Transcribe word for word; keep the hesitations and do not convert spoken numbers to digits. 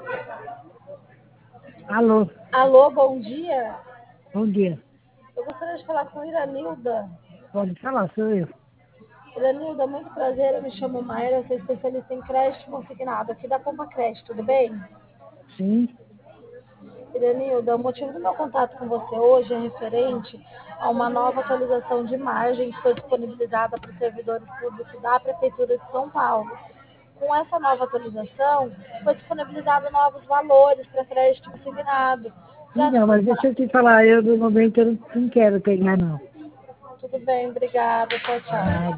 Alô, Alô, bom dia. bom dia. Eu gostaria de falar com Iranilda. Pode falar, sou eu. Iranilda, muito prazer. Eu me chamo Mayra, eu sou especialista em crédito consignado aqui da Pompa Crédito, tudo bem? Sim, Iranilda, o motivo do meu contato com você hoje é referente a uma nova atualização de margem que foi disponibilizada para os servidores públicos da Prefeitura de São Paulo. Com essa nova atualização, foi disponibilizado novos valores para crédito consignado. sim, Para não, mas deixa eu te falar, eu no momento eu não, não quero pegar, não. Tudo bem, obrigada. Tchau, tchau. Nada.